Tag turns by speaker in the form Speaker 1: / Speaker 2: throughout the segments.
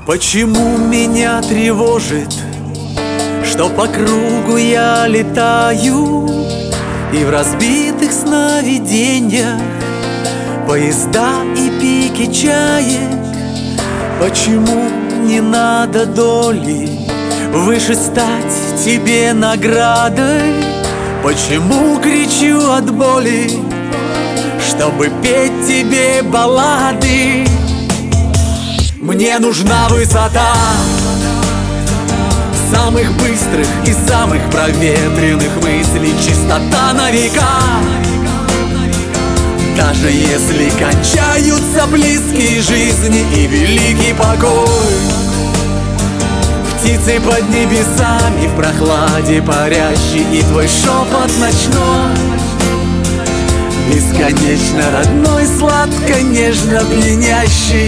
Speaker 1: Почему меня тревожит, что по кругу я летаю, и в разбитых сновидениях поезда и пики чаек? Почему не надо доли выше стать тебе наградой? Почему кричу от боли, чтобы петь тебе баллады? Мне нужна высота самых быстрых и самых проветренных мыслей, чистота на века. Даже если кончаются близкие жизни и великий покой, птицы под небесами в прохладе парящий, и твой шепот ночной, бесконечно родной, сладко, нежно пьянящий.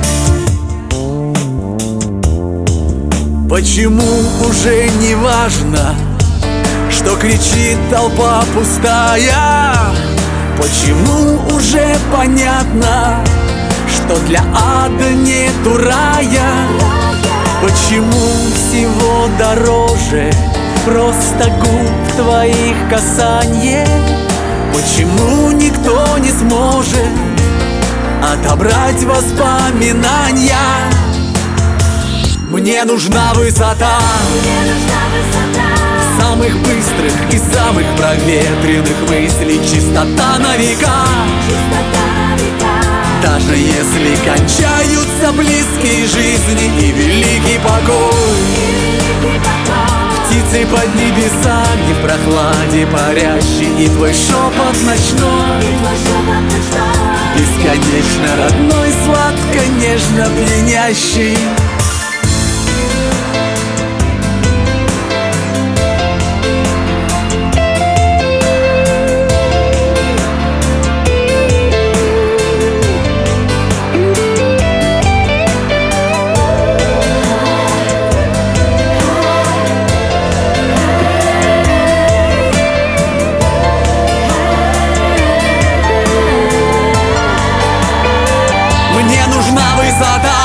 Speaker 1: Почему уже не важно, что кричит толпа пустая? Почему уже понятно, что для ада нету рая? Почему всего дороже просто губ твоих касанье? Почему никто не сможет отобрать воспоминания? Мне нужна высота самых быстрых и самых проветренных мыслей, чистота на века. Даже если кончаются близкие жизни и великий покой, птицы под небесами в прохладе парящий, и твой шепот ночной, бесконечно родной, сладко, нежно пьянящий. Мне нужна высота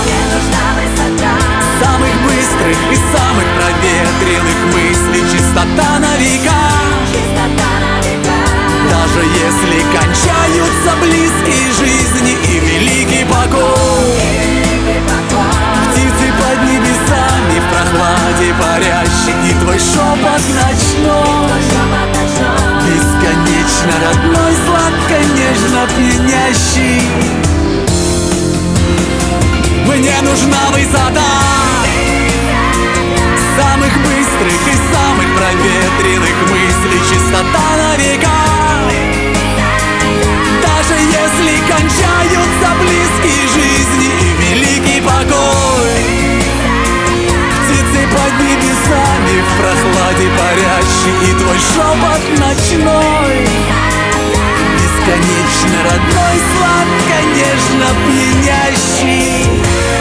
Speaker 1: самых быстрых и самых проветренных мыслей, чистота на века. Даже если кончаются близкие жизни и великий покой, птицы под небесами в прохладе парящий, и твой шепот ночной, бесконечно родной, сладко, нежно пьянящий. Мне нужна высота самых быстрых и самых проветренных мыслей, чистота на века. Даже если кончаются близкие жизни и великий покой, птицы под небесами в прохладе парящий, и твой шепот ночной, бесконечно родной, сладко, нежно пьянящий.